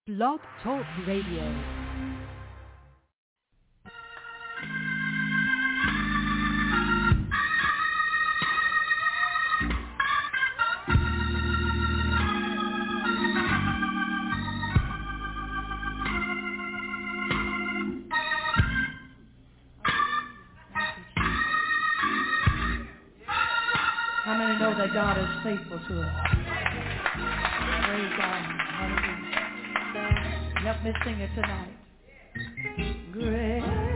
Blog Talk Radio. How many know that God is faithful to us? Praise God. Hallelujah. Help me sing it tonight. Great.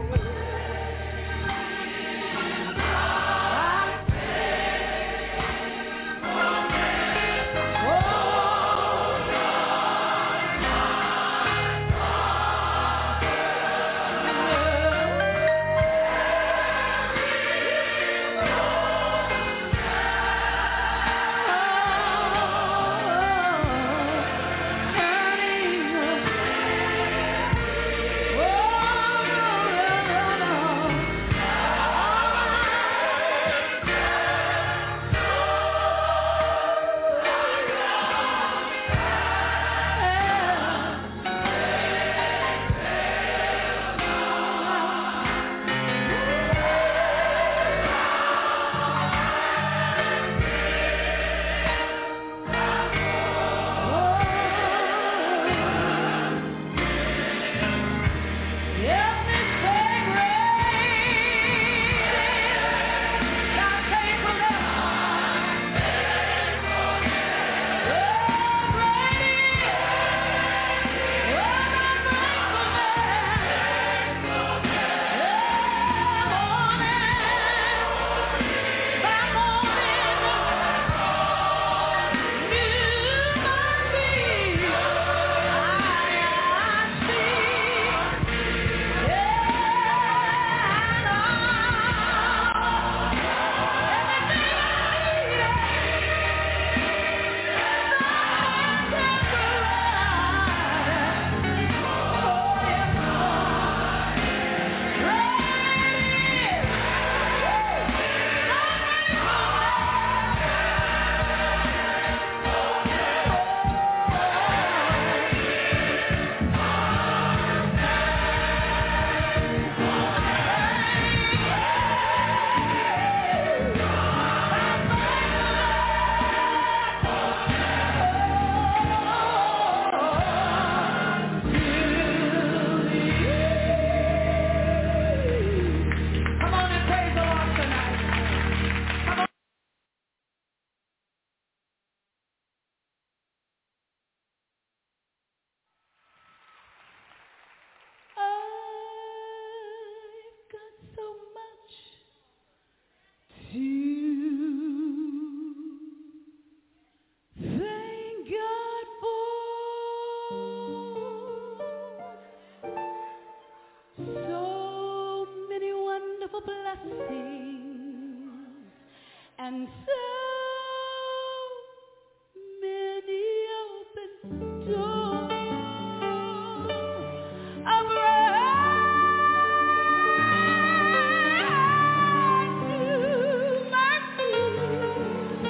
And so many open doors of right to my feet.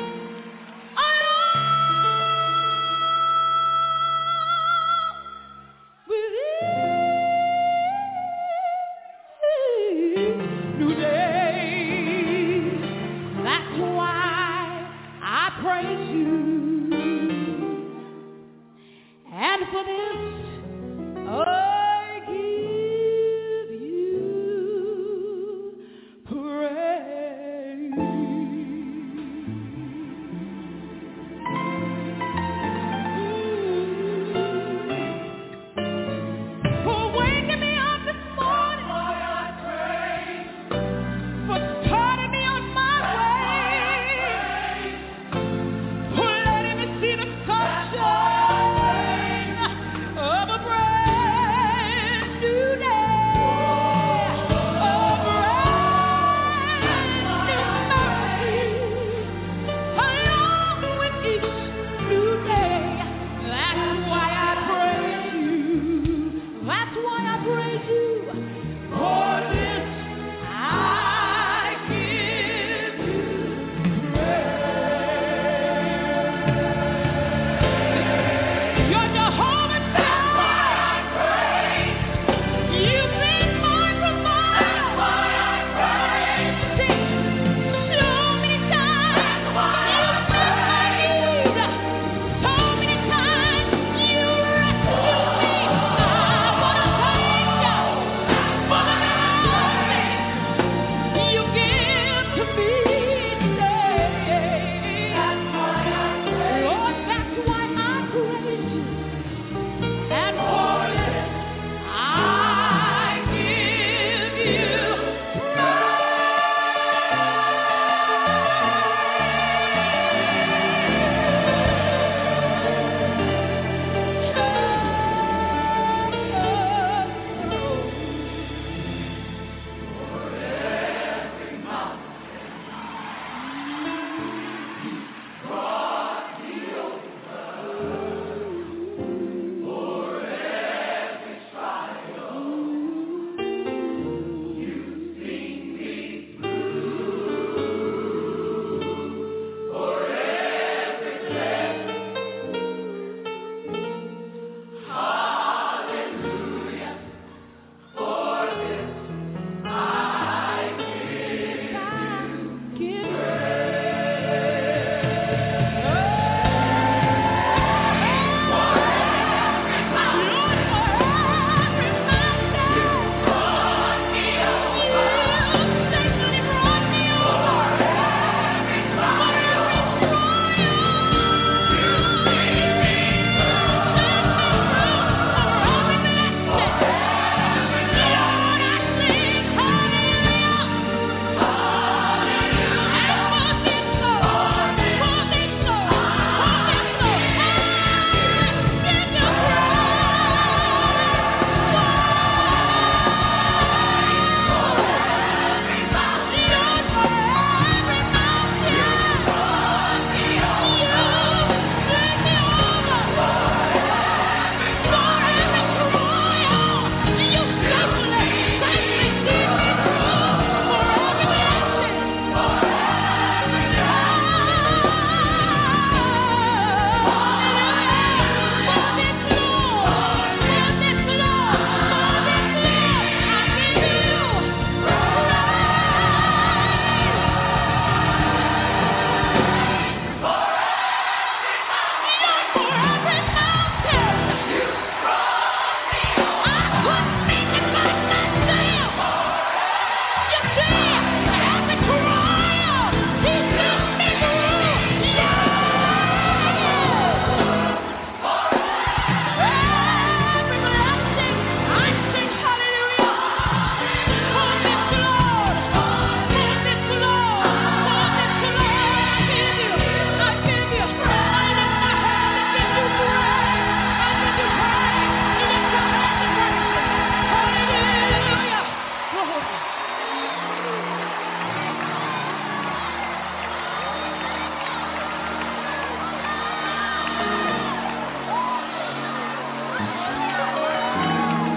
New day. That's why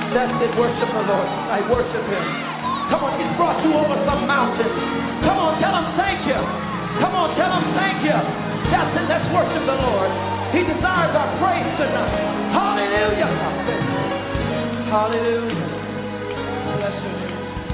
That's it. Worship the Lord tonight. Worship Him. Come on, He's brought you over some mountains. Come on, tell Him thank you. Come on, tell Him thank you. That's it. Let's worship the Lord. He desires our praise tonight. Hallelujah. Hallelujah. Bless your name.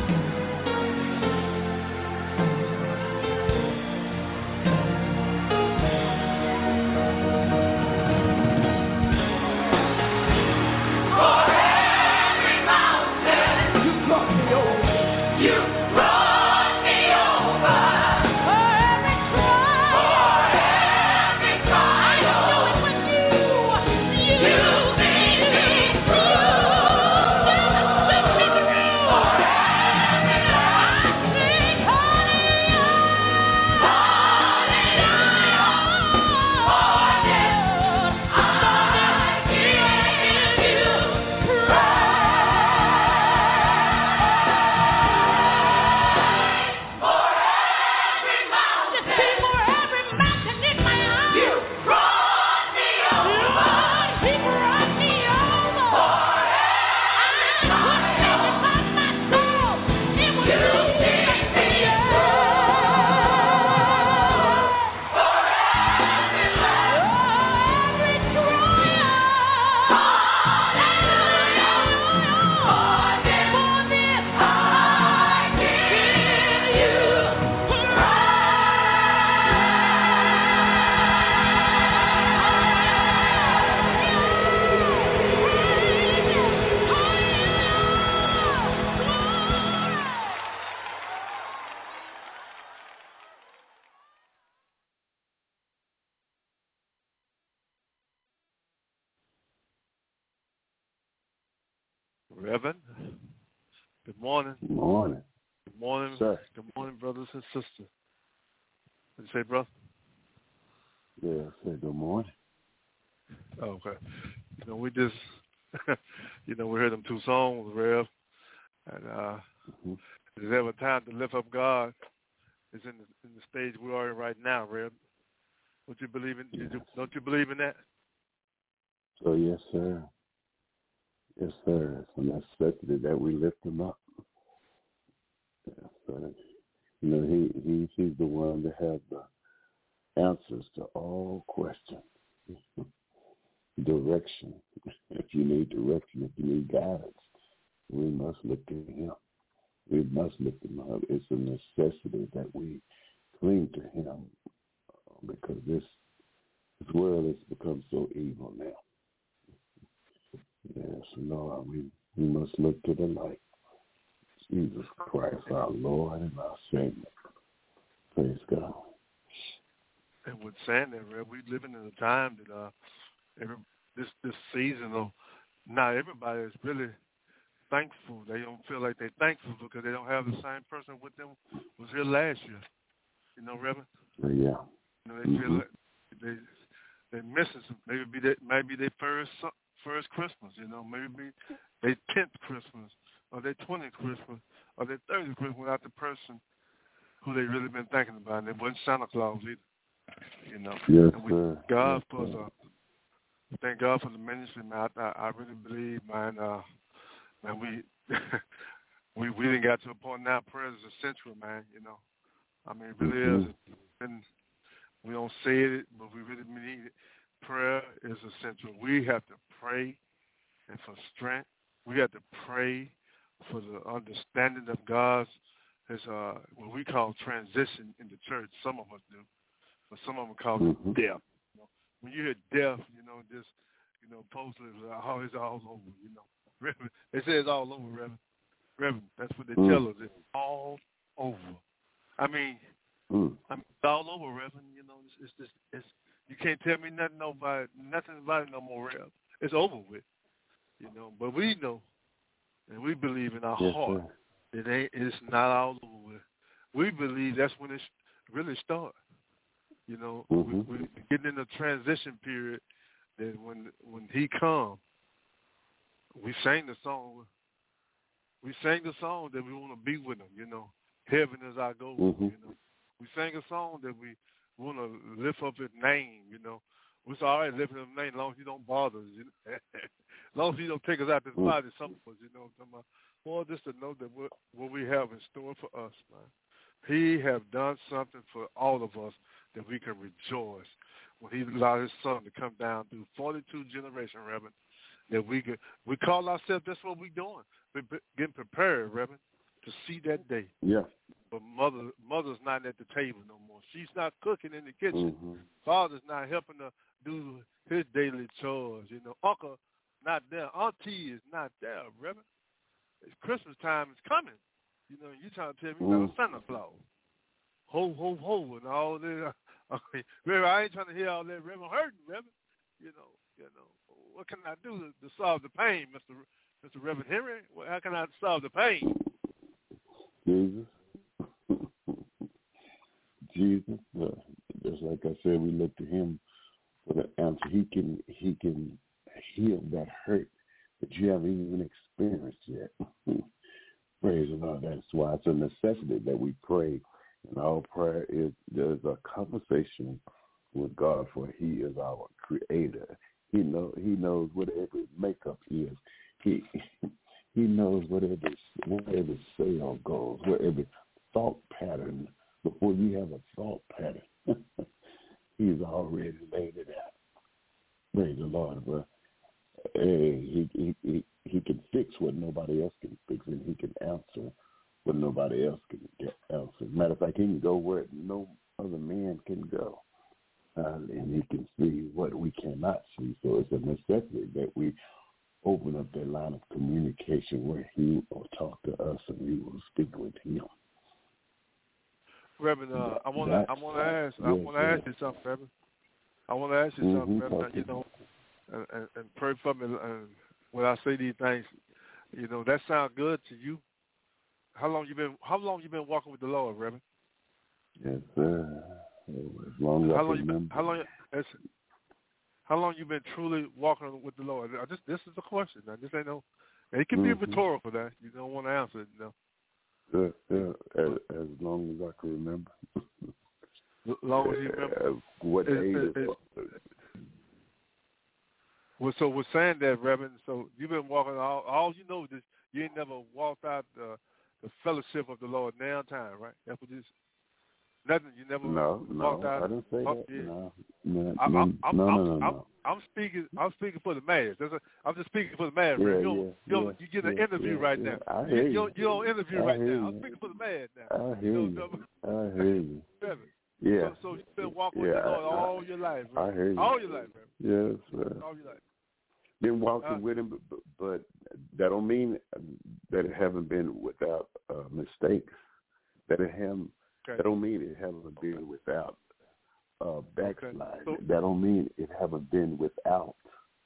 Reverend, good morning. Good morning. Good morning. Sir. Good morning, brothers and sisters. What did you say, brother? Yeah, I said good morning. Oh, okay. We just, we heard them two songs, Rev, and there's ever time to lift up God. It's in the stage we are in right now, Rev. Don't you believe in? Yes. Don't you believe in that? So yes, sir. Yes, sir. It's a necessity that we lift him up. Yes, sir. He's the one that has the answers to all questions. Direction. If you need direction, if you need guidance, we must look to him. We must lift him up. It's a necessity that we cling to him because this world has become so evil now. Yes, Lord, we must look to the light. Jesus Christ, our Lord and our Savior. Praise God. And with saying that, Rev, we living in a time that this season of not everybody is really thankful. They don't feel like they're thankful because they don't have the same person with them was here last year. Reverend? Yeah. They feel like they're missing some. Maybe their first Christmas, maybe their 10th Christmas or their 20th Christmas or their 30th Christmas without the person who they really been thinking about. And it wasn't Santa Claus either. Yes, and we sir. God yes, for sir. Thank God for the ministry, man. I really believe, man. Man, we didn't got to a point now. Prayer is essential, man. I mean, it really is. And we don't say it, but we really need it. Prayer is essential. We have to pray and for strength. We have to pray for the understanding of God's what we call transition in the church. Some of us do, but some of them call it death. When you hear death, just posters, it's all over. Reverend, they say it's all over, Reverend. Reverend, that's what they tell us. It's all over. I mean, it's all over, Reverend. It's you can't tell me nothing about it no more, Rev. It's over with. But we know and we believe in our heart it's not all over with. We believe that's when it really starts. We're getting in a transition period that when he comes, we sang the song. We sang the song that we want to be with him. Heaven is our goal. We sang a song that we want to lift up his name. We're all right living in the name as long as you don't bother us, you know. As long as you don't take us out this body, some of us, you know what I'm talking about. Boy, just to know that what we have in store for us, man. He have done something for all of us that we can rejoice when he allowed his son to come down through 42 generations, Reverend, that we call ourselves, that's what we're doing. We're getting prepared, Reverend, to see that day. Yeah. But mother's not at the table no more. She's not cooking in the kitchen. Mm-hmm. Father's not helping her do his daily chores. You know, Uncle not there. Auntie is not there, Reverend. It's Christmas time is coming. You know, you trying to tell me about Santa Claus. Ho, ho, ho, and all this. Reverend, I ain't trying to hear all that, Reverend. Hurting, Reverend. You know, what can I do to solve the pain, Mr. Reverend Henry? Well, how can I solve the pain? Jesus. Jesus, just like I said, we look to him for the answer. He can heal that hurt that you haven't even experienced yet. Praise the Lord. That's why it's a necessity that we pray. And our prayer is there's a conversation with God, for he is our creator. He knows whatever makeup is. He knows whatever cell goes, whatever thought pattern. Before you have a thought pattern, he's already laid it out. Praise the Lord. But he can fix what nobody else can fix, and he can answer what nobody else can answer. Matter of fact, he can go where no other man can go, and he can see what we cannot see. So it's a necessity that we open up that line of communication where he will talk to us and we will speak with him. Reverend, I want to ask you something, Reverend. I want to ask you something, Reverend. You know, and pray for me. When I say these things, you know, that sounds good to you. How long you been walking with the Lord, Reverend? Yes, sir. As long as I remember. How long you been truly walking with the Lord? This is a question. Now, this ain't no. It can be rhetorical. That you don't want to answer it, you know. As long as I can remember. As long as you remember. What age? Well, so we're saying that, Reverend. So you've been walking all you know is you ain't never walked out the fellowship of the Lord now time, right? That's what this. Nothing. You never walked out. I didn't say that. No. I'm speaking for the mass. I'm just speaking for the mass. You get an interview right now. You're on interview right now. I'm speaking for the mass now. I hear you. Yeah. So you've been walking with the Lord all your life. Right? I hear you. All your life, man. Yes, sir. All your life. Been walking with him, but that don't mean that it haven't been without mistakes. That don't mean it haven't been without backsliding. So, that don't mean it haven't been without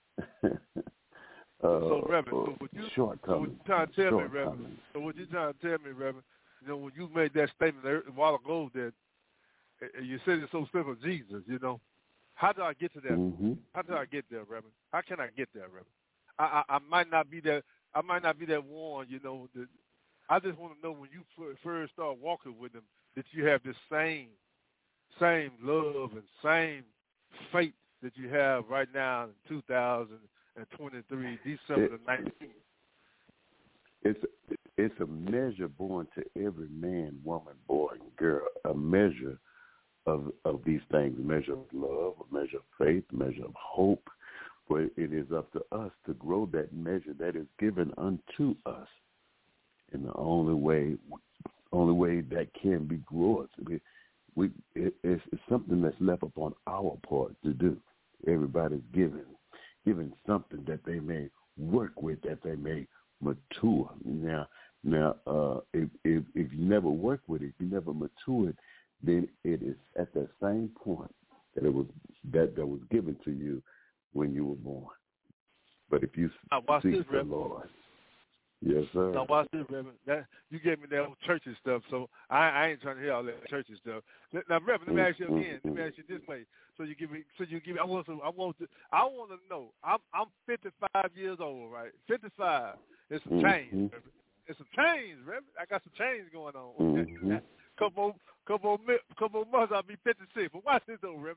so, Reverend, shortcomings. So what you trying to tell me, Reverend? So what you trying to tell me, Reverend? You know, when you made that statement a while ago that you said it's so simple, Jesus. You know, how do I get to that? Mm-hmm. How do I get there, Reverend? How can I get there, Reverend? I might not be that. I might not be that one. You know, I just want to know when you first start walking with him that you have this same love and same faith that you have right now in 2023, December the 19th. It's a measure born to every man, woman, boy, and girl. A measure of these things, a measure of love, a measure of faith, a measure of hope. But it is up to us to grow that measure that is given unto us. And the only way that can be growth, it's something that's left upon our part to do. Everybody's given something that they may work with, that they may mature. Now, if you never work with it, if you never mature it, then it is at that same point that was given to you when you were born. But if you seek the Lord. Yes, sir. Now watch this, Reverend. You gave me that old churchy stuff, so I ain't trying to hear all that churchy stuff. Now, Reverend, let me ask you again. Let me ask you this way. So you give me. I want to know. I'm 55 years old, right? 55. It's some change, Reverend. It's some change, Reverend. I got some change going on. Couple months, I'll be 56. But watch this though, Reverend.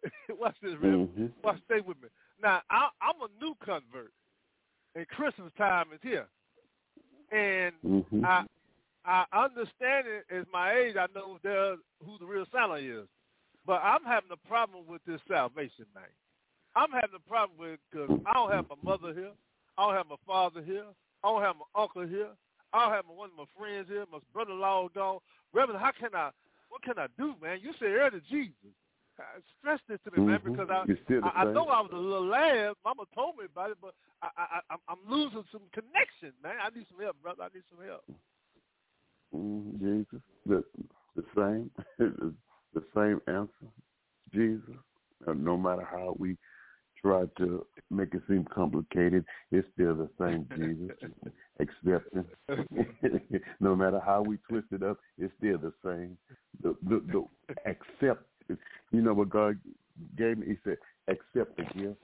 Watch this, Reverend. Watch, stay with me. Now, I'm a new convert, and Christmas time is here. And I understand it as my age. I know who the real Santa is. But I'm having a problem with this salvation thing. I'm having a problem with because I don't have my mother here. I don't have my father here. I don't have my uncle here. I don't have one of my friends here. My brother-in-law gone. Reverend, what can I do, man? You said earlier Jesus. Stress this to me, man, because I know I was a little lad. Mama told me about it, but I'm losing some connection, man. I need some help, brother. I need some help. Jesus, the same, the same answer. Jesus. No matter how we try to make it seem complicated, it's still the same Jesus. Acceptance. No matter how we twist it up, it's still the same. The accept. You know what God gave me? He said, accept the gift.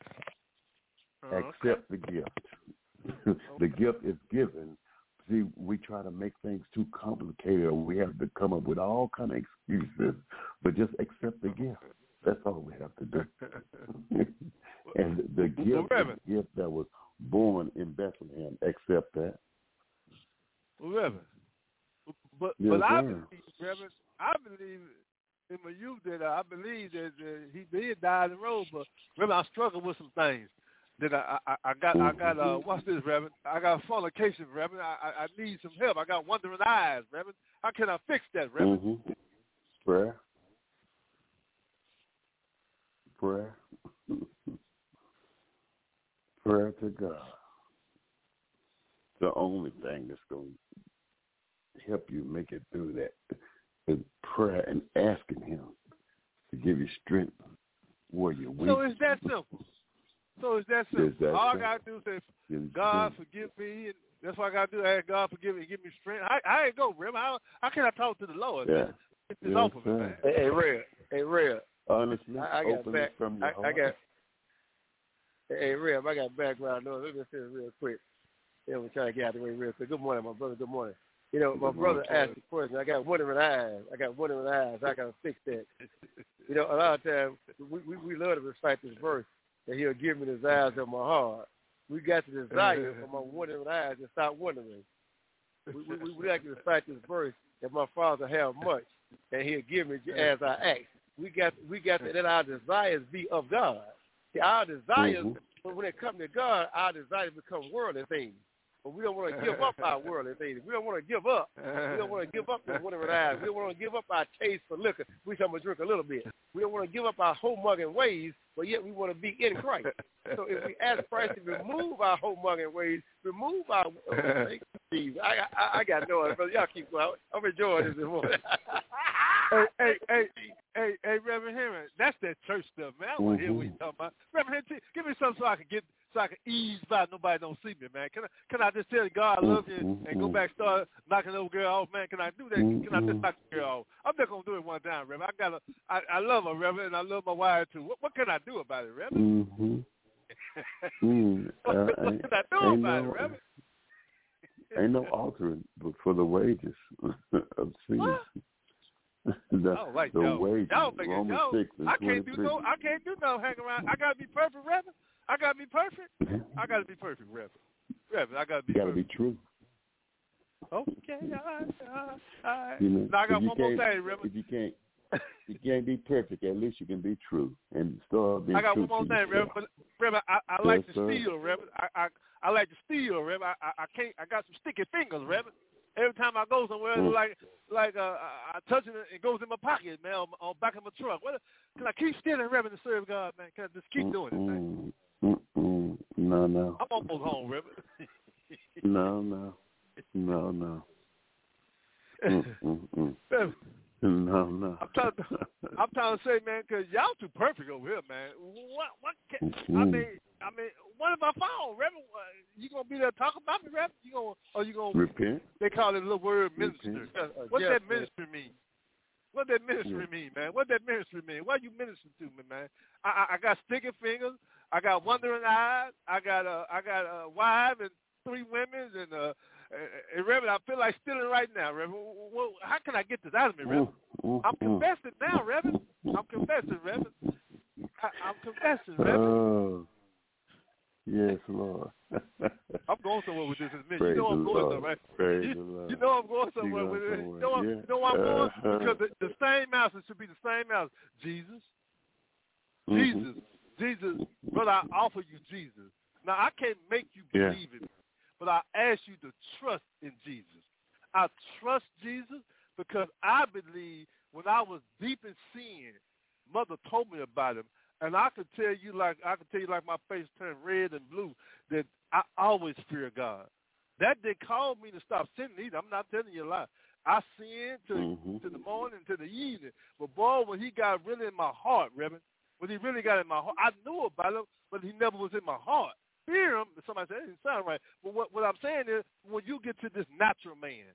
Accept the gift. The gift is given. See, we try to make things too complicated, or we have to come up with all kind of excuses, but just accept the gift. That's all we have to do. And the gift that was born in Bethlehem, accept that. Reverend. But yes, I believe, Reverend, in my youth that I believe that he did die in the road, but Reverend, I struggle with some things. That I got what's this, Reverend? I got fornication, Reverend. I need some help. I got wandering eyes, Reverend. How can I fix that, Reverend? Prayer. Prayer to God. The only thing that's going to help you make it through that is prayer and asking him to give you strength where you're weak. So it's that simple. All I got to do is say, God, forgive me. And that's what I got to do. Ask God, forgive me and give me strength. How it go, Reverend? How can I talk to the Lord? Yeah. Get this off of me, man. Hey, Rev. Honestly, I got back. From your heart. Hey, Rev, I got background noise. Let me say this real quick. We're trying to get out of the way real quick. Good morning, my brother. Good morning. My brother asked the question. I got wandering eyes. I got to fix that. A lot of times, we love to recite this verse, that he'll give me the desires of my heart. We got the desire for my wandering eyes to stop wondering. We like to recite this verse that my Father have much, and he'll give me as I ask. We got to let our desires be of God. See, our desires, when it comes to God, our desires become worldly things. But we don't want to give up our worldly things. We don't want to give up. We don't want to give up the whatever eyes. We don't want to give up our taste for liquor. We just want to drink a little bit. We don't want to give up our homemugging ways, but yet we want to be in Christ. So if we ask Christ to remove our homemugging ways, remove our I got no idea, brother. Y'all keep going. I'm enjoying this morning. Hey, Reverend Henry, that's that church stuff, man. I want to hear what you talking about. Reverend Henry, give me something so I can ease by. Nobody don't see me, man. Can I just tell God I love you and go back start knocking the old girl off, man? Can I do that? Can I just knock the girl off? I'm just gonna do it one time, Reverend. I love her, Reverend, and I love my wife too. What can I do about it, Reverend? What can I do about it, Reverend? Ain't no altering but for the wages of sin. The wages. Romans 6 and 23. I can't do no hang around. I gotta be perfect, Reverend. I gotta be perfect. I gotta be perfect, Reverend. Reverend, I gotta be. You gotta be true. Okay, all right. Now I got one more thing, Reverend. If you can't be perfect, at least you can be true and start being true. I got one more thing, Reverend. Reverend, I like to steal, Reverend. I like to steal, Reverend. I can't. I got some sticky fingers, Reverend. Every time I go somewhere, I touch it, it goes in my pocket, man, on back of my truck. Can I keep stealing, Reverend, to serve God, man? Can I just keep doing it, man? No. I'm almost home, Reverend. No. No. I'm trying to say, man, because y'all too perfect over here, man. I mean, what if I fall, Reverend? You gonna be there talking about me, Reverend? You gonna repent? They call it a little word minister. What that ministry mean? What that ministry mean, man? What that ministry mean? Why you ministering to me, man? I got sticky fingers. I got wandering eyes. I got a wife and 3 women and Reverend, I feel like stealing right now, Reverend. How can I get this out of me, Reverend? I'm confessing now, Reverend. I'm confessing, Reverend. I'm confessing, man. Oh, yes, Lord. I'm going somewhere with this in a minute. Praise You know I'm going Lord. somewhere. Praise the Lord. You know I'm going somewhere with it. You know why I'm going? Because the same answer should be the same answer. Jesus. Jesus. Brother, I offer you Jesus. Now, I can't make you believe in me, but I ask you to trust in Jesus. I trust Jesus because I believe when I was deep in sin, Mother told me about him, and I could tell you like my face turned red and blue that I always fear God. That didn't call me to stop sinning either. I'm not telling you a lie. I sinned to the morning, to the evening. But boy, when he got really in my heart, Reverend, when he really got in my heart, I knew about him, but he never was in my heart. Fear him, somebody said, it didn't sound right. But what I'm saying is, when you get to this natural man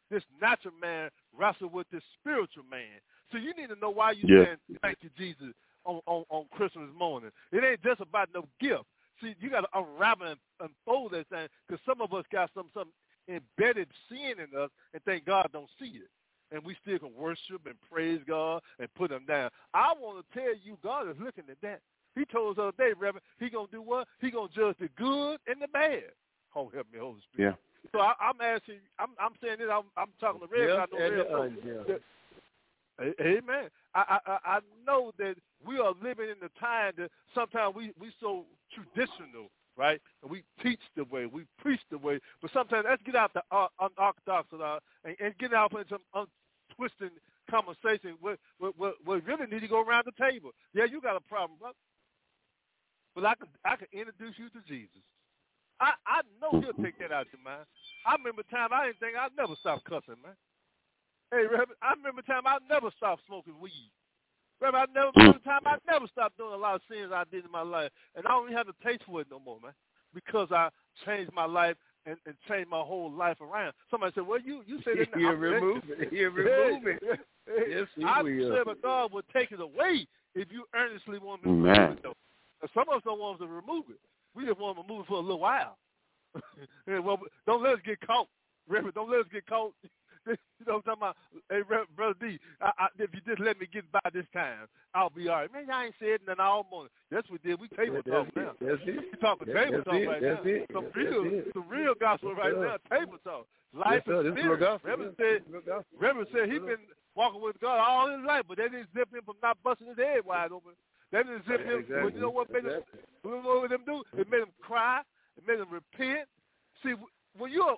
wrestle with this spiritual man. So you need to know why you saying thank you, Jesus, on Christmas morning. It ain't just about no gift. See, you got to unravel and unfold that thing because some of us got some embedded sin in us and think God don't see it. And we still can worship and praise God and put him down. I want to tell you, God is looking at that. He told us the other day, Reverend, he going to do what? He going to judge the good and the bad. Oh, help me, Holy Spirit. Yeah. So I'm asking, I'm saying this, I'm talking to Reverend. I know Reverend. Amen. I know that we are living in the time that sometimes we so traditional, right? And we teach the way, we preach the way, but sometimes let's get out the unorthodox and get out in some twisting conversation where we really need to go around the table. Yeah, you got a problem, brother. But I can introduce you to Jesus. I know he'll take that out of your mind. I remember a time I didn't think I'd never stop cussing, man. Hey, Reverend, I remember a time I never stopped smoking weed. Reverend, I never stopped doing a lot of sins I did in my life. And I don't even have a taste for it no more, man, because I changed my life and changed my whole life around. Somebody said, well, you said that. You're removing it. Yes, I said, but God would take it away if you earnestly want me to remove it, though. Some of us don't want us to remove it. We just want to remove it for a little while. Well, don't let us get caught. Reverend, don't let us get caught. You know what I'm talking about? Hey, Brother D, if you just let me get by this time, I'll be all right. Man, I ain't said nothing all morning. That's what we did. We table talk now. That's it. We talking table talk right now. Some real gospel right now. Table talk. Life and spirit. Reverend said he been walking with God all his life, but that didn't zip him from not busting his head wide open. That didn't zip him. Exactly. But you know what made him? You know what them do? It made him cry. It made him repent. See, when you're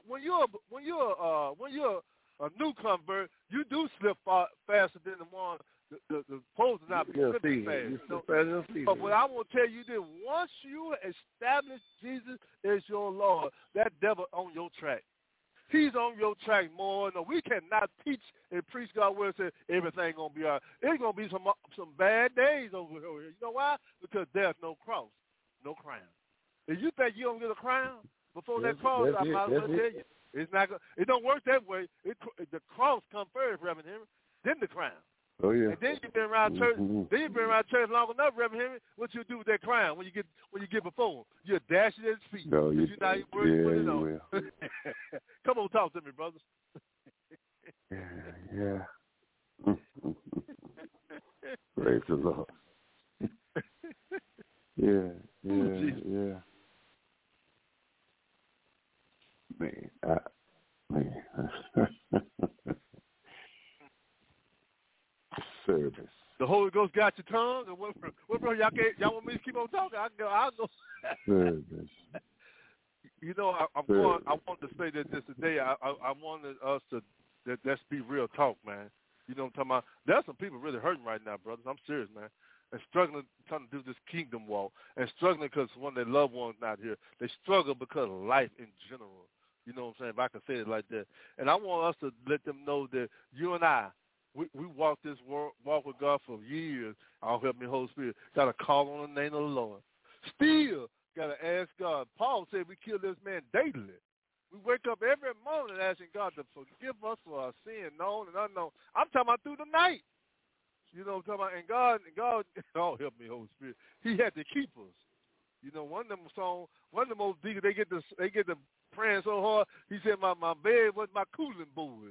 a new convert, you do slip faster than the one the supposed to not be slipping fast. But what I want to tell you is, once you establish Jesus as your Lord, that devil on your track. He's on your track more. No, we cannot teach and preach God's word and say everything gonna be all right. It's gonna be some bad days over here. You know why? Because there's no cross, no crown. If you think you don't get a crown before that cross, I might as well tell you. It's not. It don't work that way. The cross comes first, Reverend Henry, then the crown. Oh yeah. And then you've been around church. Then you've been around church long enough, Reverend Henry. What you do with that crown when you get before him? You dash it at his feet. No, you're not even worried to put it on. Will. Come on, talk to me, brothers. Yeah. Praise the Lord. Yeah. Man. Service. The Holy Ghost got your tongue, and what bro? Y'all want me to keep on talking? I'll go. Service. You know, I want to say that this today. I wanted us to let's be real talk, man. You know what I'm talking about? There's some people really hurting right now, brothers. I'm serious, man. And struggling, trying to do this kingdom walk, and struggling because one of their loved ones not here. They struggle because of life in general. You know what I'm saying? If I can say it like that. And I want us to let them know that you and I, we walk this walk with God for years. I'll help me, Holy Spirit. Got to call on the name of the Lord. Still got to ask God. Paul said we kill this man daily. We wake up every morning asking God to forgive us for our sin, known and unknown. I'm talking about through the night. You know what I'm talking about? And God, oh, help me, Holy Spirit. He had to keep us. You know, one of the most deacons, they get to praying so hard. He said, my bed was my cooling board.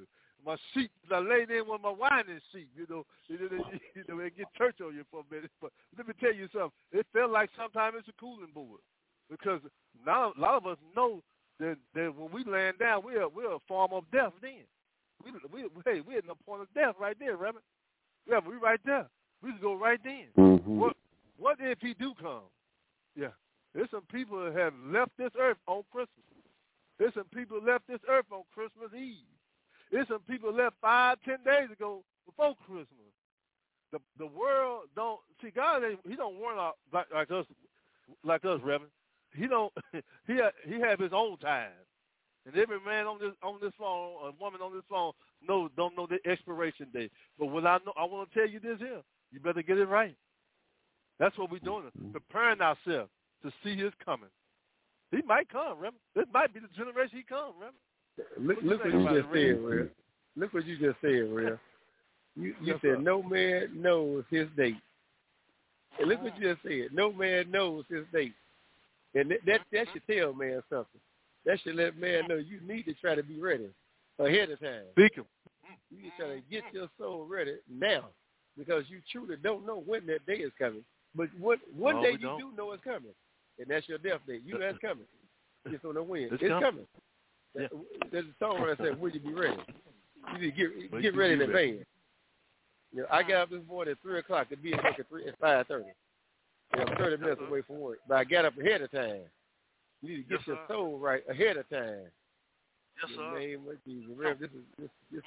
my sheep. I laid in with my whining sheep. You know, it get church on you for a minute. But let me tell you something. It felt like sometimes it's a cooling board because now a lot of us know that when we laying down, we're a form of death. Then we're in the point of death right there, Reverend. Yeah, we right there. We can go right then. Mm-hmm. What if he do come? Yeah, there's some people that have left this earth on Christmas. There's some people left this earth on Christmas Eve. There's some people left 5-10 days ago before Christmas. The world don't see God. He don't warn out like us, Reverend. He don't. He have his own time, and every man on this phone, or woman on this phone, don't know the expiration date. But what I know, I want to tell you this here: you better get it right. That's what we're doing, preparing ourselves to see his coming. He might come, Reverend. This might be the generation he comes, Reverend. Look what you just said, Real. Look what you just said, Real. You said sir. No man knows his date. And look what you just said. No man knows his date. And that should tell man something. That should let man know you need to try to be ready ahead of time. Speak him. You need to try to get your soul ready now because you truly don't know when that day is coming. But one day you do know it's coming, and that's your death day. You know it's coming. You just don't know when. It's coming. Yeah. There's a song where I said, "Will you be ready?" You need to get ready in advance. You know, I got up this morning at 3 o'clock to be at work at 5:30. I'm 30 minutes away from work, but I got up ahead of time. You need to get your soul right ahead of time. Yes, sir. In the name of Jesus. Rev, this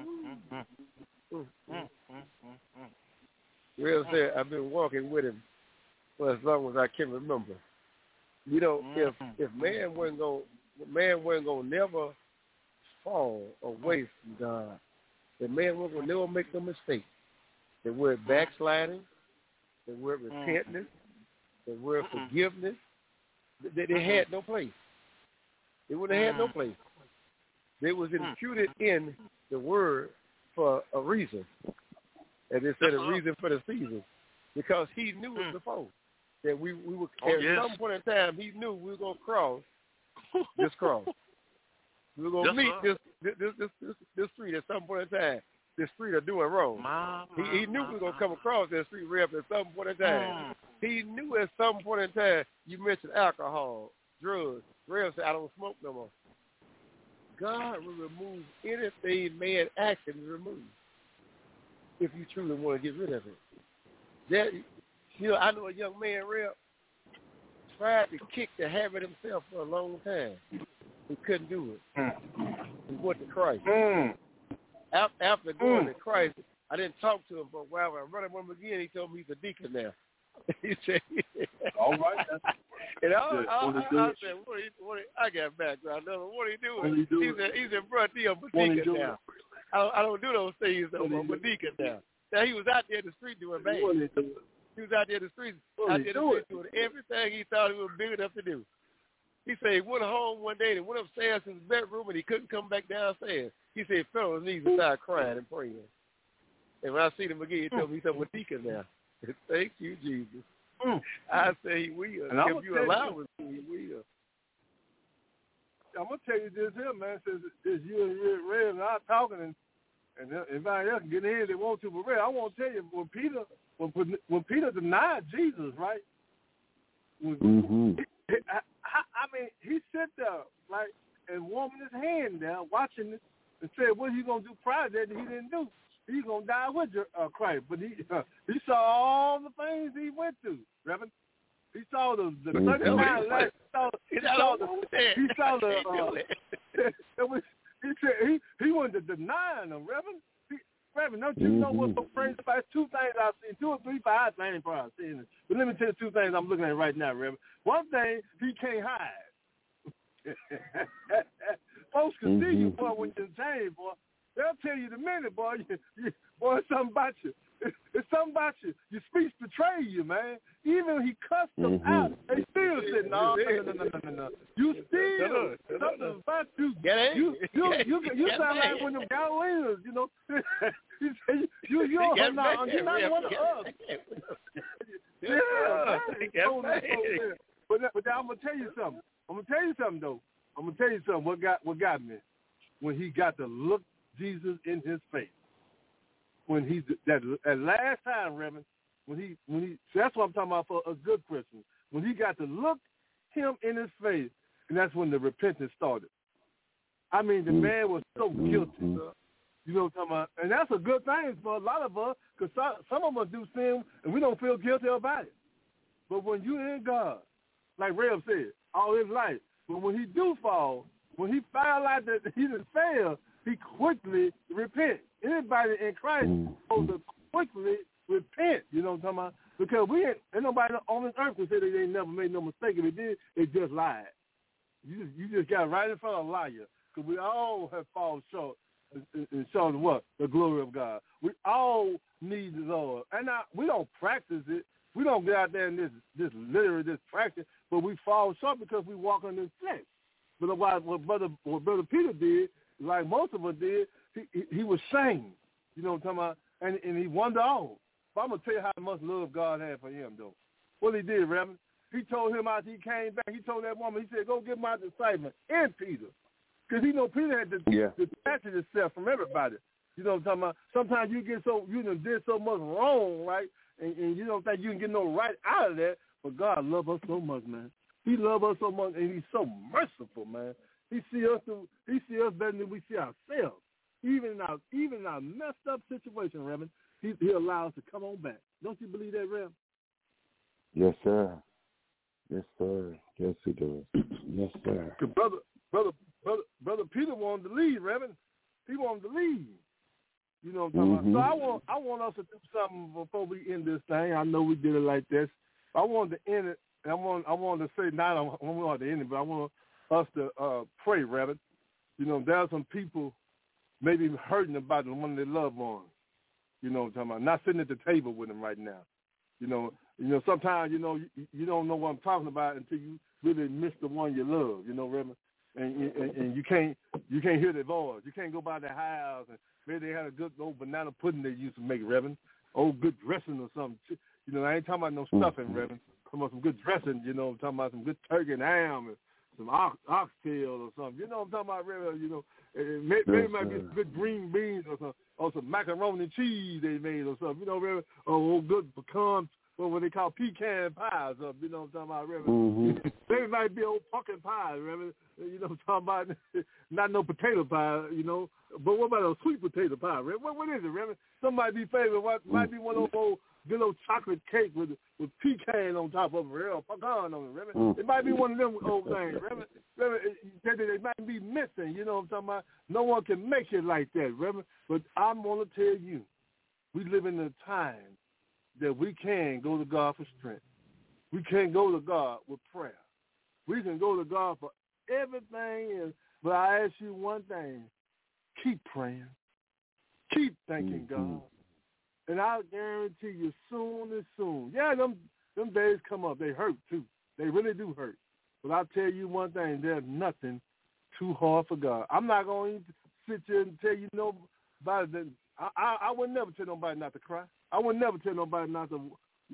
Rev said, I've been walking with him for as long as I can remember. You know, if man wasn't gonna never fall away from God, the man wasn't gonna never make no mistake. The word backsliding, the word repentance, the word forgiveness, they had no place. They would have had no place. They was imputed in the word for a reason. And they said a reason for the season. Because he knew it before. That we were at some point in time he knew we were gonna cross this cross. We were gonna meet this street at some point in time. This street of doing wrong. He knew we were gonna come across that street Rev at some point in time. He knew at some point in time you mentioned alcohol, drugs. Rev said, I don't smoke no more. God will remove anything man actually remove if you truly want to get rid of it. That, you know, I know a young man, Rev, tried to kick the habit himself for a long time. He couldn't do it. He went to Christ. After going to Christ, I didn't talk to him for a while. When I run him again, he told me he's a deacon now. He said, all right. And I said, I got background. What are you doing? He said, bro, I'm a deacon now. I don't do those things no more. I'm a deacon now. Now, he was out there in the street doing bad. He was out there in the street, doing everything he thought he was big enough to do. He said he went home one day and went upstairs to his bedroom and he couldn't come back downstairs. He said he fell on his knees and started crying and praying. And when I seen him again, he told me he's a deacon now. Thank you, Jesus. I say he will. If you allow him to, he will. I'm going to tell you this here, man. Since you and Red and I talking, and everybody else can get in if they want to, but Red, I want to tell you, when Peter denied Jesus, right? I mean, he sat there, like, and warming his hand down, watching it, and said, what are you going to do prior to that he didn't do? He's going to die with Christ. But he saw all the things he went through, Reverend. He saw the 39 lights. He said he wanted to deny them, Reverend. Reverend, don't you know what the phrase about? Two things I've seen, 2 or 3, 5 things probably I've seen it. But let me tell you 2 things I'm looking at right now, Reverend. One thing, he can't hide. Folks can see you, boy, when you're in chains, boy. They'll tell you the minute, boy. Boy, it's something about you. It's something about you. Your speech betray you, man. Even when he cussed them out, they still said, no. You still, something about you. You sound like one of them Galileans, you know. You're not one of us. But I'm going to tell you something. Though. I'm going to tell you something, what got me. When he got to look Jesus in his face. When he that last time, Reverend, when he that's what I'm talking about for a good Christian. When he got to look him in his face, and that's when the repentance started. I mean, the man was so guilty. You know what I'm talking about? And that's a good thing for a lot of us, because some of us do sin and we don't feel guilty about it. But when you're in God, like Rev said, all his life, but when he do fall, when he found out that he didn't fail, he quickly repent. Anybody in Christ supposed to quickly repent, you know what I'm talking about? Because ain't nobody on this earth can say they ain't never made no mistake. If they did, they just lied. You just got right in front of a liar, because we all have fallen short and shown what? The glory of God. We all need the Lord. And now, we don't practice it. We don't get out there and this practice, but we fall short because we walk in this flesh. But what Brother Peter did, like most of us did, he was shamed. You know what I'm talking about? And he wandered off. But I'm going to tell you how much love God had for him, though. What he did, Reverend, he told him after he came back, he told that woman, he said, go get my disciple and Peter. Because he know Peter had to detach himself from everybody. You know what I'm talking about? Sometimes you did so much wrong, right? And you don't think you can get no right out of that. But God loves us so much, man. He loves us so much, and he's so merciful, man. He see us better than we see ourselves. Even in our messed up situation, Reverend, he allows us to come on back. Don't you believe that, Rev? Yes, sir. Yes, sir. Yes, he does. Yes, sir. Brother Peter wanted to leave, Reverend. He wanted to leave. You know what I'm talking about? So I want us to do something before we end this thing. I know we did it like this. I wanted to end it. And I wanted to say, not I want to end it, but I want us to pray, Reverend. You know, there are some people maybe hurting about one of their loved ones. You know what I'm talking about? Not sitting at the table with them right now. You know, sometimes, you don't know what I'm talking about until you really miss the one you love, you know, Reverend? And you can't hear their voice. You can't go by their house, and maybe they had a good old banana pudding they used to make, Reverend. Old good dressing or something. You know, I ain't talking about no stuffing, Reverend. I'm talking about some good dressing, you know. I'm talking about some good turkey and ham and some oxtail or something. You know what I'm talking about, Reverend? You know, maybe it might be some good green beans or some macaroni and cheese they made or something. You know, Reverend? Or good pecan, or what they call pecan pie or something. You know what I'm talking about, Reverend? Maybe it might be old pumpkin pie, Reverend. You know what I'm talking about? Not no potato pie, you know. But what about a sweet potato pie, Reverend? What is it, Reverend? Some might be favorite. What might be one of those old good old chocolate cake with pecan on top of it, or pecan on it, Reverend. It might be one of them old things, Reverend. They might be missing, you know what I'm talking about? No one can make it like that, Reverend. But I'm going to tell you, we live in a time that we can go to God for strength. We can go to God with prayer. We can go to God for everything. But I ask you one thing. Keep praying. Keep thanking God. And I guarantee you soon. Yeah, them days come up. They hurt, too. They really do hurt. But I'll tell you one thing. There's nothing too hard for God. I'm not going to sit here and tell you nobody that I would never tell nobody not to cry. I would never tell nobody not to,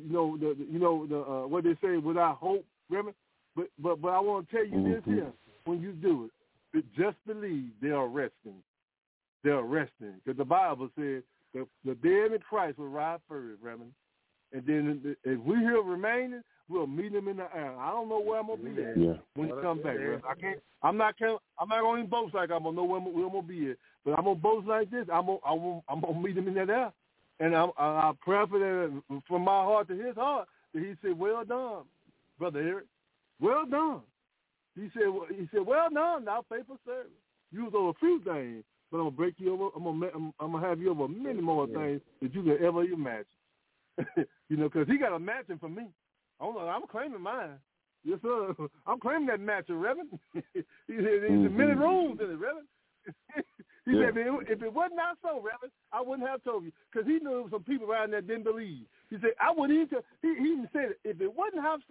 what they say, without hope, Reverend. But I want to tell you this here. When you do it, just believe they are resting. They're resting. Because the Bible says the dead in Christ will rise first, Reverend. And then if we here remaining, we'll meet him in the air. I don't know where I'm gonna be at when he come back, Reverend. I'm not gonna boast like I'm gonna know where I'm gonna be at. But I'm gonna boast like this. I'm gonna meet him in that air. And I pray for that from my heart to his heart that he said, "Well done, Brother Eric. Well done." He said, "Well done, thou faithful servant. You was over a few things, but I'm gonna break you over. I'm gonna have you over many more things that you could ever imagine." You know, because he got a mansion for me. I'm claiming mine. Yes, sir. I'm claiming that mansion, Reverend. There's many rooms in it, Reverend. He said, if it was not so, Reverend, I wouldn't have told you. Because he knew some people around there didn't believe. He said, I wouldn't even he even said it. If it wouldn't have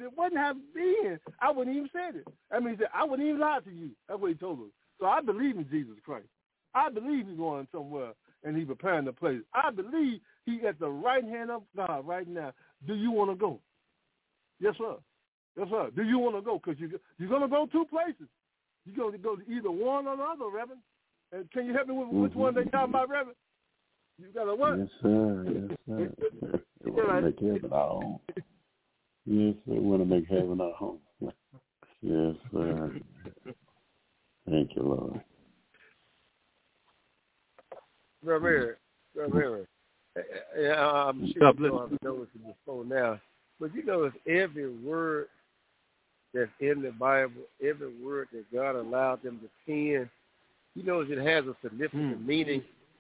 been, I wouldn't even said it. I mean, he said, I wouldn't even lie to you. That's what he told us. So I believe in Jesus Christ. I believe he's going somewhere and he's preparing the place. I believe he's at the right hand of God right now. Do you want to go? Yes, sir. Yes, sir. Do you want to go? Because you're going to go two places. You're going to go to either one or the other, Reverend. And can you help me with which one they talking about, Reverend? You got a what? Yes, sir. Yes, sir. They want to make heaven our home. Yes, they want to make heaven our home. Yes, sir. Thank you, Lord. Brother, I'm sure you know I've noticed it before now, but you notice every word that's in the Bible, every word that God allowed them to pen, you notice it has a significant meaning.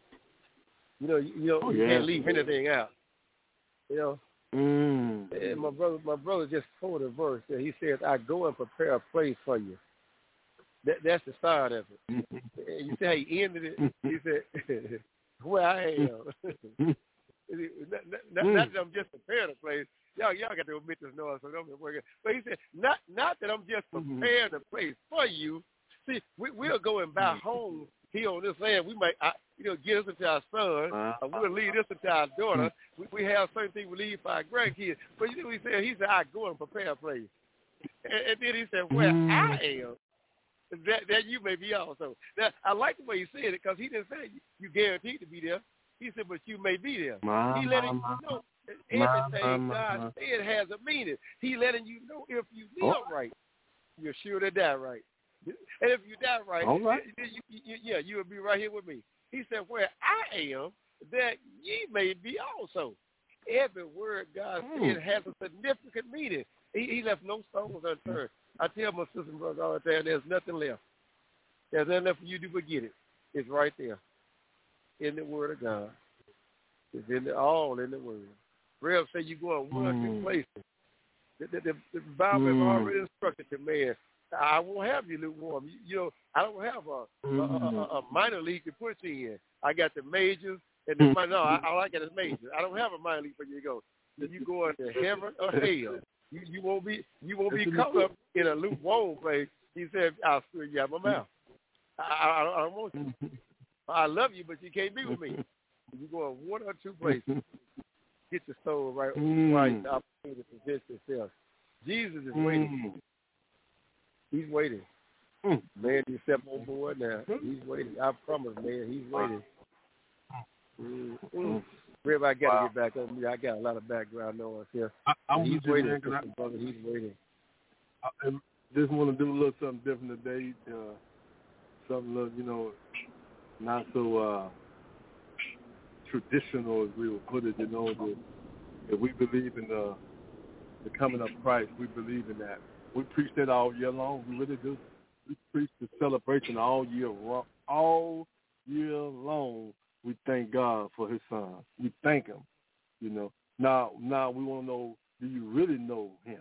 You can't leave anything out. You know. And my brother just quoted a verse that he says, "I go and prepare a place for you." That's the start of it. And you see how he ended it? He said, "Where I am." Not that I'm just preparing a place. Y'all got to admit this noise, so don't be working. But he said, not that I'm just preparing a place for you. See, we're going back home here on this land. We might, give this to our son. We'll leave this to our daughter. We have certain things we leave for our grandkids. But you know what he said? He said, "I go and prepare a place." And then he said, "Where I am, that you may be also." Now, I like the way he said it because he didn't say you guaranteed to be there. He said, "But you may be there." He letting you know everything God said has a meaning. He letting you know if you live right, you're sure to die right. And if you die right, you will be right here with me. He said, "Where I am, that ye may be also." Every word God said has a significant meaning. He left no stones unturned. I tell my sister and brother all the time, there's nothing left. There's nothing left for you to forget it. It's right there in the Word of God. It's all in the Word. Rev say you go in one or two places. The Bible has already instructed the man, I won't have you lukewarm. I don't have a minor league to put you in. I got the majors and the minor. No, all I got is majors. I don't have a minor league for you to go. So you go into heaven or hell. You won't be caught up in a lukewarm place. He said, "I'll screw you out of my mouth. I don't want you. I love you, but you can't be with me." You go in one or two places. Get your soul right. Right. The opportunity to present yourself. Jesus is waiting. He's waiting. Man, you step on board now. He's waiting. I promise, man, he's waiting. Rib, I got to get back on me. I got a lot of background noise here. He's waiting, brother. He's waiting. I just want to do a little something different today. Something, not so traditional, as we would put it. That we believe in the coming of Christ. We believe in that. We preach that all year long. We really do. We preach the celebration all year long. We thank God for His Son. We thank Him. Now we want to know: do you really know Him?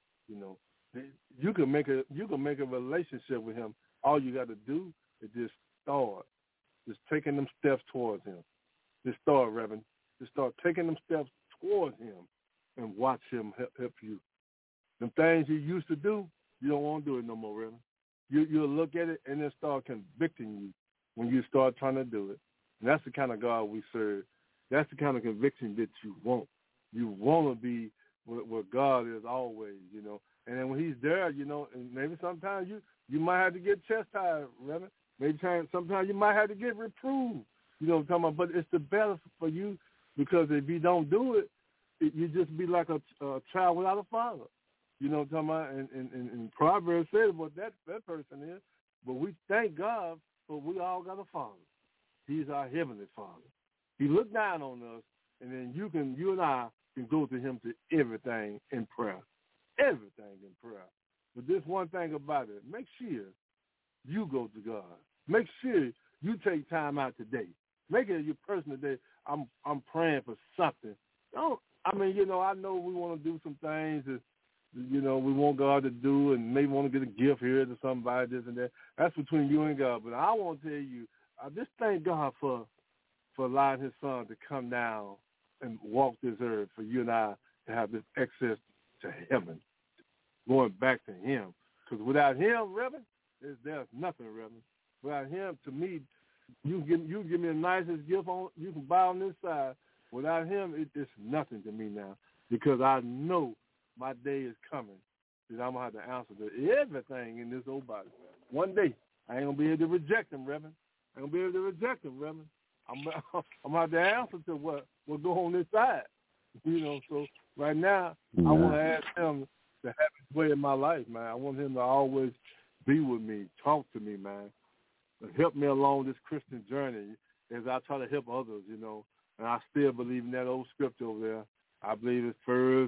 You can make a relationship with Him. All you got to do is just start, just taking them steps towards Him. Just start, Reverend. Just start taking them steps towards Him, and watch Him help you. Them things you used to do, you don't want to do it no more, Reverend. You'll look at it and then start convicting you when you start trying to do it. And that's the kind of God we serve. That's the kind of conviction that you want. You want to be where God is always, And then when He's there, and maybe sometimes you might have to get chastised, Reverend. Maybe sometimes you might have to get reproved. You know what I'm talking about? But it's the better for you, because if you don't do it, you just be like a child without a father. You know what I'm talking about? And Proverbs says what that person is. But we thank God for we all got a father. He's our heavenly Father. He looked down on us, and then you and I can go to Him to everything in prayer. Everything in prayer. But this one thing about it, make sure you go to God. Make sure you take time out today. Make it your personal day. I'm praying for something. I know we want to do some things that, we want God to do, and maybe want to get a gift here to somebody, this and that. That's between you and God. But I want to tell you, I just thank God for allowing His Son to come down and walk this earth, for you and I to have this access to heaven, going back to Him. Because without Him, Reverend, there's nothing, Reverend. Without Him, to me, you give me the nicest gift you can buy on this side. Without Him, it's nothing to me now, because I know my day is coming that I'm going to have to answer to everything in this old body. One day, I ain't going to be able to reject Him, Reverend. I ain't gonna be able to reject him, Reverend. I'm gonna have to answer to what go on this side. You know, so right now I want to ask him to have his way in my life, man. I want him to always be with me, talk to me, man, help me along this Christian journey as I try to help others, you know. And I still believe in that old scripture over there. I believe it's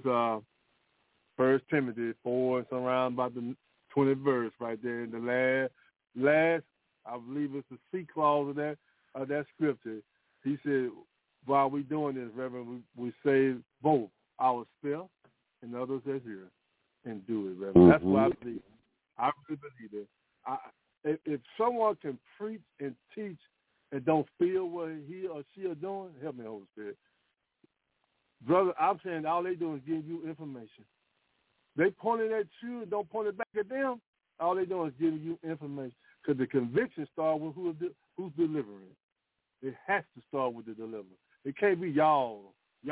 First Timothy 4, it's around about the 20th verse right there. In the last, I believe it's the C clause of that scripture. He said, while we doing this, Reverend, we save both ourselves and others that hear and do it, Reverend. That's what I believe. I really believe it. If someone can preach and teach and don't feel what he or she are doing, help me, Holy Spirit. Brother, I'm saying all they do is give you information. They pointing at you and don't point it back at them. All they doing is giving you information. Because the conviction starts with who's delivering. It has to start with the deliverer. It can't be y'all.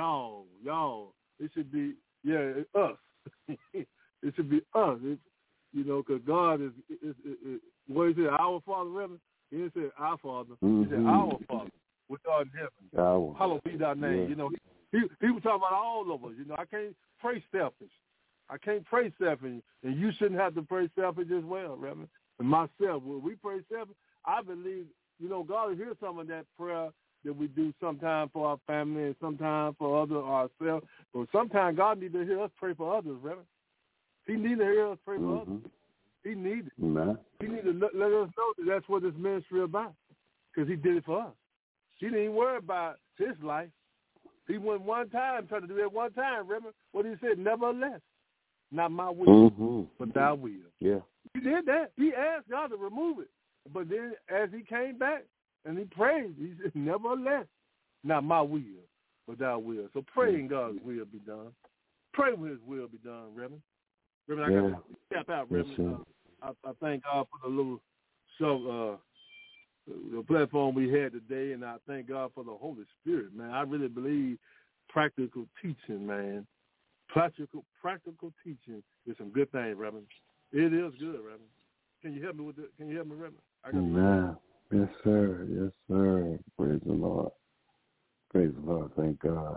It should be, us. It should be us. Because God is what he said, our Father, Reverend. He didn't say our Father. He said our Father, which art in heaven. Hallowed be thy name. Yeah. He was talking about all of us. I can't pray selfish. I can't pray selfish, and you shouldn't have to pray selfish as well, Reverend. And myself, when we pray selfish, I believe, God will hear some of that prayer that we do sometimes for our family and sometimes for ourselves. But sometimes God needs to hear us pray for others, Reverend. He needs to hear us pray for others. He needs it. He needs to let us know that that's what this ministry is about, because he did it for us. He didn't even worry about his life. He went one time, tried to do that one time, Reverend. What he said, nevertheless, not my will, but thy will. Yeah. He did that. He asked God to remove it. But then as he came back and he prayed, he said, nevertheless, not my will, but thy will. So praying God's will be done. Pray with his will be done, Reverend. Reverend, I got to step out, Reverend. I thank God for the little show, the platform we had today, and I thank God for the Holy Spirit, man. I really believe practical teaching, man. Practical teaching is some good things, Reverend. It is good, Reverend. Can you help me with it? Can you help me, Reverend? Amen. Yes, sir. Yes, sir. Praise the Lord. Praise the Lord. Thank God.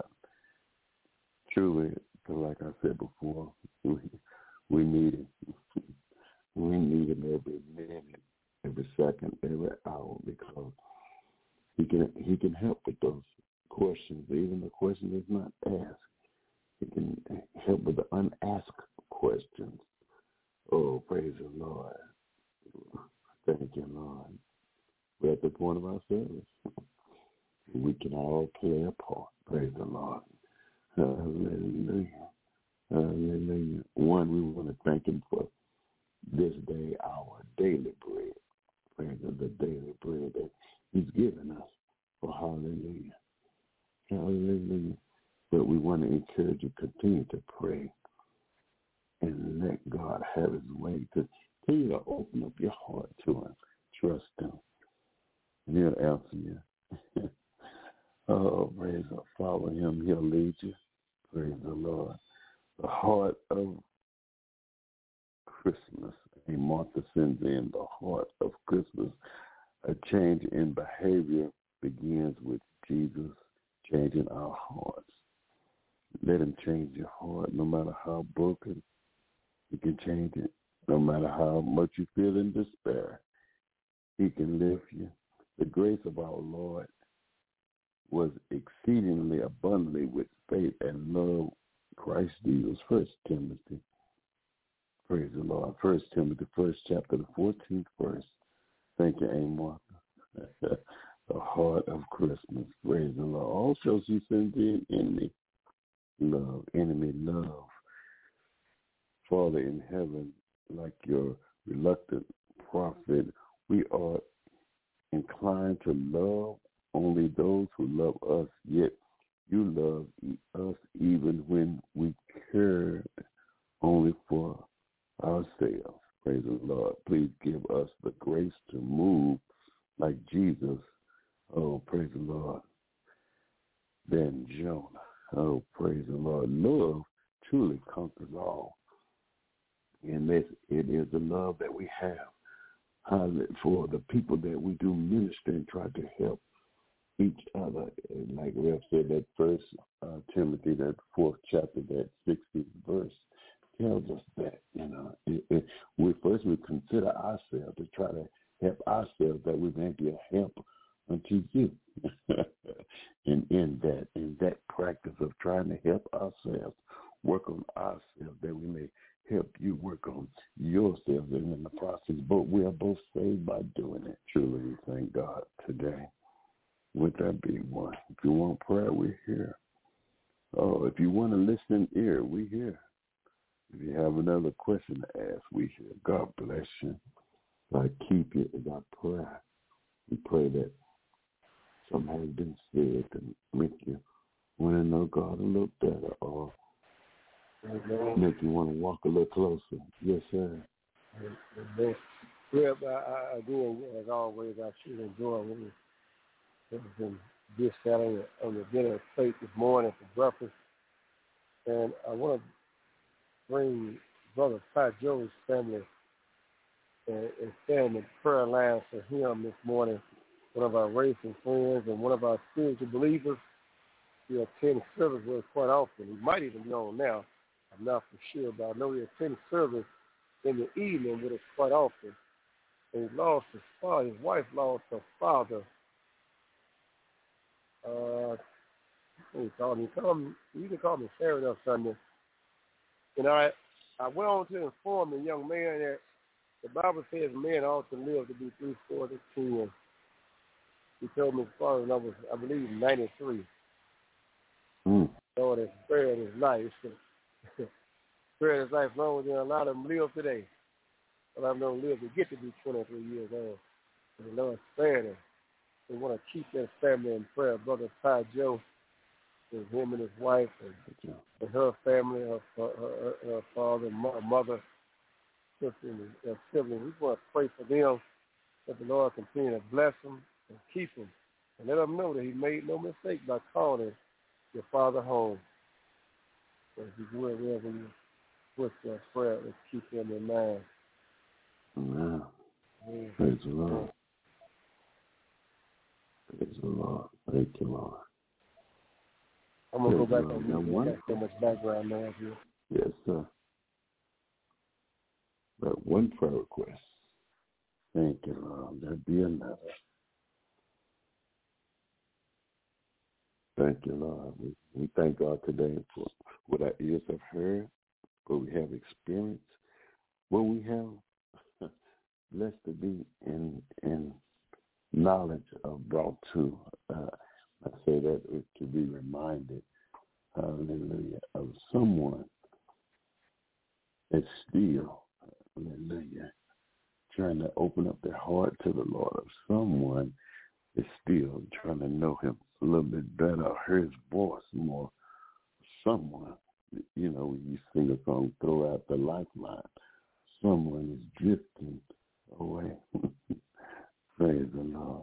Truly, like I said before, we need it. We need him every minute, every second, every hour, because he can help with those questions, even the question that's not asked. He can help with the unasked questions. Oh, praise the Lord. Thank you, Lord. We're at the point of our service. We can all play a part. Praise the Lord. Hallelujah. Hallelujah. One, we want to thank him for this day, our daily bread. Praise the daily bread that he's given us. For hallelujah. Hallelujah. But we want to encourage you to continue to pray and let God have his way. Continue to open up your heart to him. Trust him. And he'll answer you. Oh, praise God. Follow him. He'll lead you. Praise the Lord. The heart of Christmas. A Martha sends in the heart of Christmas. A change in behavior begins with Jesus changing our hearts. Let him change your heart, no matter how broken. He can change it. No matter how much you feel in despair, he can lift you. The grace of our Lord was exceedingly abundantly with faith and love, Christ Jesus. 1 Timothy. Praise the Lord. 1 Timothy, 1st chapter, the 14th verse. Thank you, Amos. The heart of Christmas. Praise the Lord. Also, she sends in enemy love. Father in heaven, like your reluctant prophet, we are inclined to love only those who love us, yet you love us even when we care only for ourselves. Praise the Lord. Please give us the grace to move like Jesus. Oh, praise the Lord. Then Jonah. Oh, praise the Lord. Love truly conquers all. And it is the love that we have. for the people that we do minister and try to help each other. And like Rev said, that first Timothy, that 4th chapter, that 16th verse tells us that, we consider ourselves to try to help ourselves that we may be a help unto you. And in that practice of trying to help ourselves, work on ourselves, that we may help you work on yourselves, and in the process, but we are both saved by doing it. Truly, we thank God today. With that being one, if you want prayer, we're here. Oh, if you want a listening ear, we're here. If you have another question to ask, we here. God bless you. God keep you is our prayer. We pray that something has been said to make you want to know God a little better, or make you want to walk a little closer. Yes, sir. Yeah, again, as always, I should enjoy what has been dished out on the dinner plate this morning for breakfast. And I want to bring Brother Ty Joe's family and stand in prayer line for him this morning. One of our racing friends and one of our spiritual believers. He attends service with us quite often. He might even be on now. I'm not for sure, but I know he attends service in the evening with us quite often. And he lost his father. His wife lost her father. You can call me Saturday or Sunday. And I went on to inform the young man that the Bible says men ought to live to be 3-4-10. He told me his father was, I believe, 93. Lord has spared his life. Spared his life longer than a lot of them live today. A lot of them don't live to get to be 23 years old. And the Lord spared him. We want to keep that family in prayer. Brother Ty Joe, with him and his wife, and her family, her father, mother, sister, and their siblings. We want to pray for them, that the Lord continue to bless them and keep them, and let them know that he made no mistake by calling your father home. So if you would, wherever you put your prayer, let's keep them in mind. Amen. Praise the Lord. Praise the Lord. Thank you, Lord. I'm going to go back on mute. There's so much background noise here. Yes, sir. But one prayer request. Thank you, Lord. There'll be another. Thank you, Lord. We thank God today for what our ears have heard, what we have experienced, what we have blessed to be in knowledge of brought to. I say that to be reminded, hallelujah, of someone that's still, hallelujah, trying to open up their heart to the Lord, of someone that's still trying to know him a little bit better, or hear his voice more. Someone, you sing a song, Throw Out the Lifeline. Someone is drifting away. Praise the Lord.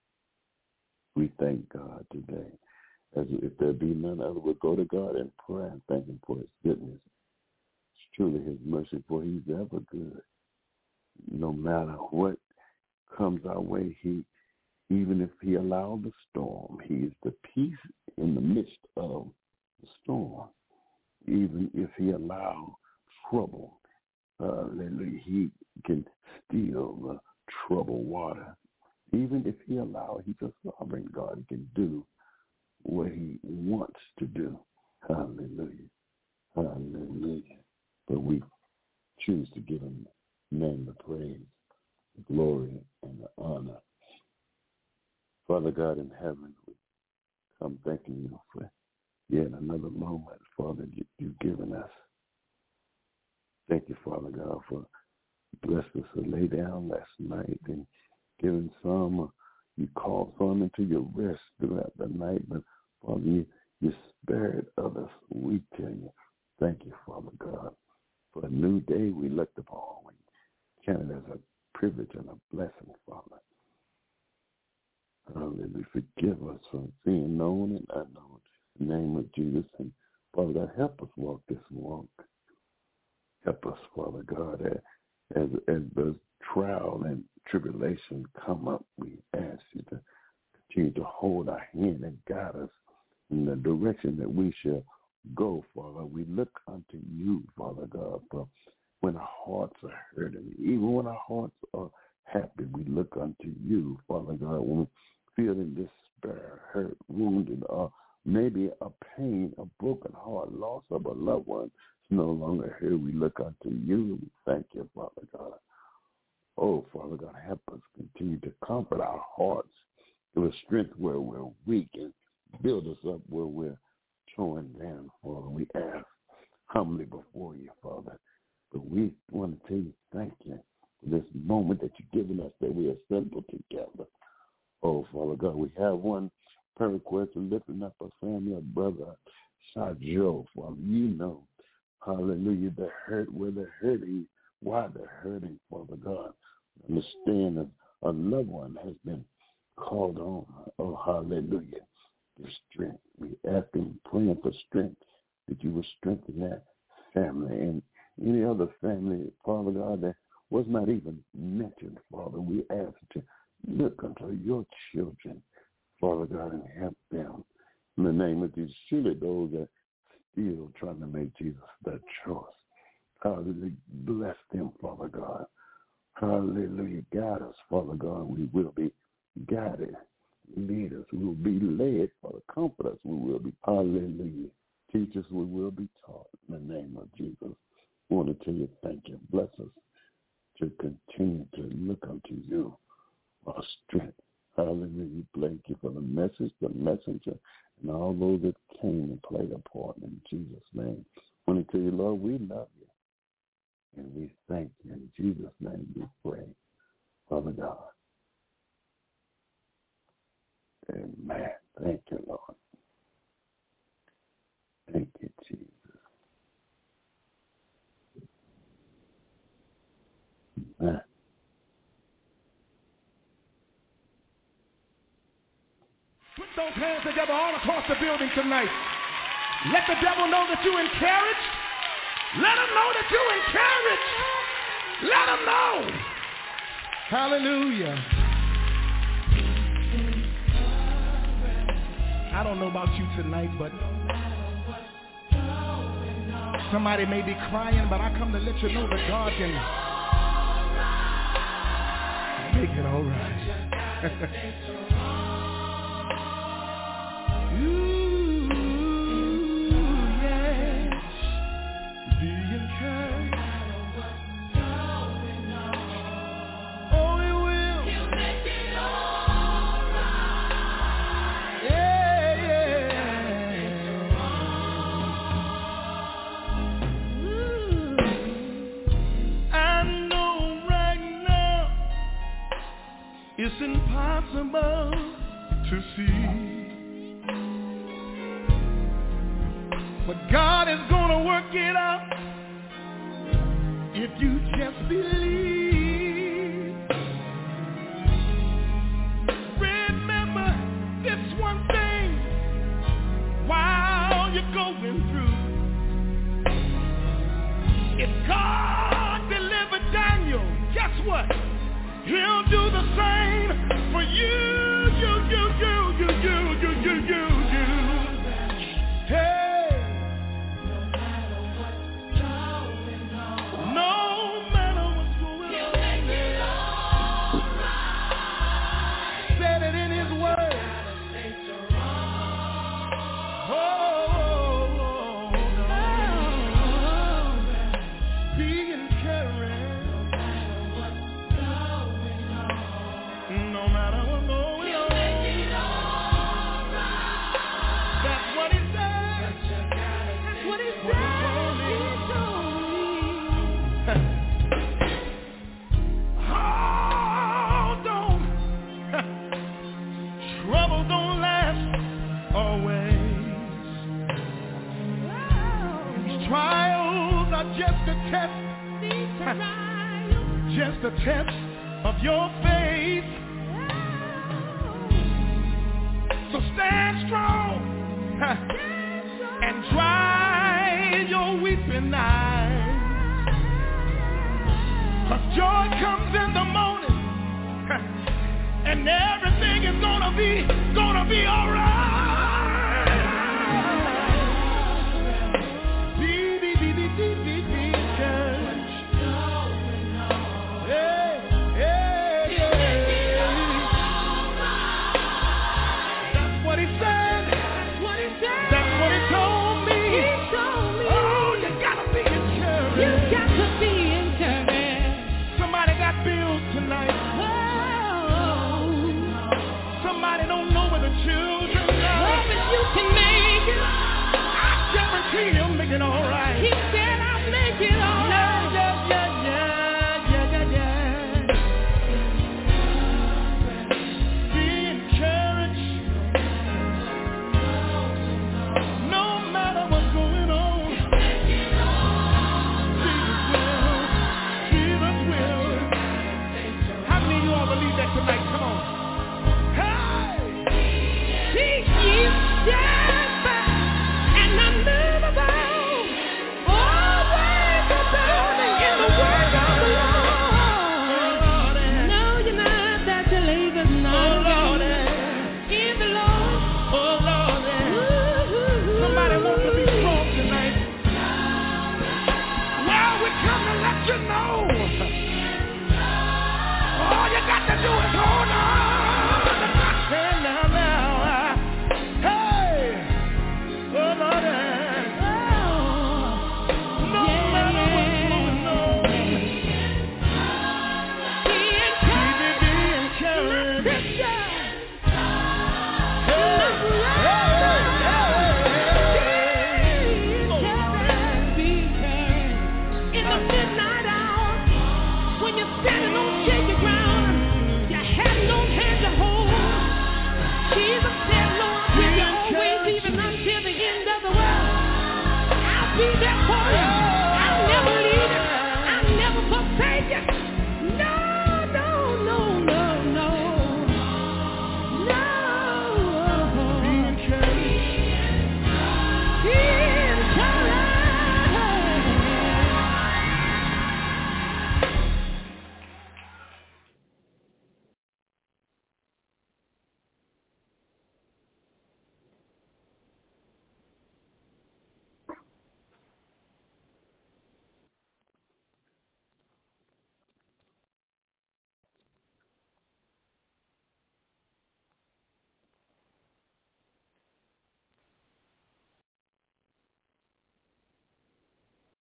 We thank God today. As if there be none other, we'll go to God in prayer and thank him for his goodness. It's truly his mercy, for he's ever good. No matter what comes our way, even if he allowed the storm, he is the peace in the midst of the storm. Even if he allowed trouble, he can still the trouble water. Even if he allowed, he's a sovereign God. He can do what he wants to do. Hallelujah. Hallelujah. But we choose to give him name the praise, the glory, and the honor. Father God in heaven, we come thanking you for yet another moment, Father, you've given us. Thank you, Father God, for blessing us to lay down last night and giving some, you called some into your rest throughout the night, but Father, you spared others. We tell you, thank you, Father God, for a new day we looked upon. We count it as a privilege and a blessing, Father. Hallelujah. Forgive us from sin known and unknown. In the name of Jesus. And Father God, help us walk this walk. Help us, Father God, as the trial and tribulation come up, we ask you to continue to hold our hand and guide us in the direction that we shall go, Father. We look unto you, Father God, for when our hearts are hurting, even when our hearts are happy, we look unto you, Father God. When we feel in despair, hurt, wounded, or maybe a pain, a broken heart, loss of a loved one is no longer here, we look unto you. We thank you, Father God. Oh, Father God, help us continue to comfort our hearts, give us strength where we're weak, and build us up where we're torn down, Father. We ask humbly before you, Father. But we want to tell you thank you for this moment that you've given us, that we assemble together. Oh, Father God, we have one prayer request of lifting up a family, a brother, Joe, Father. You know, hallelujah, the hurt, where they're hurting, why they're hurting, Father God. Understand a loved one has been called on. Oh, hallelujah. Your strength. We ask and praying for strength, that you will strengthen that family and any other family, Father God, that was not even mentioned, Father. We ask to look unto your children, Father God, and help them. In the name of Jesus, surely those that still trying to make Jesus their choice. Hallelujah. Bless them, Father God. Hallelujah. Guide us, Father God. We will be guided. Lead us. We will be led. Father, comfort us. We will be. Hallelujah. Teach us. We will be taught. In the name of Jesus. We want to tell you thank you. Bless us to continue to look unto you, our strength. Hallelujah. Thank you for the message, the messenger, and all those that came and played a part in Jesus' name. I want to tell you, Lord, we love you. And we thank you. In Jesus' name we pray. Father God. Amen. Thank you, Lord. Thank you, Jesus. Amen. Put those hands together all across the building tonight. Let the devil know that you're encouraged. Let him know that you're encouraged. Let him know. Hallelujah. I don't know about you tonight, but somebody may be crying, but I come to let you know that God can make it all right. It's impossible to see, but God is gonna work it out if you just believe. Remember this one thing while you're going through. If God delivered Daniel, guess what? He'll do the same for you. Hey. No matter what's going on. Said it in his word. Be encouraged. No matter what's going on, that's what he said. That's what he said. Hold on. Trouble don't last always. These trials are just a test. Just a test of your faith. So stand strong and dry your weeping eyes, 'cause joy comes in the and everything is gonna be all right.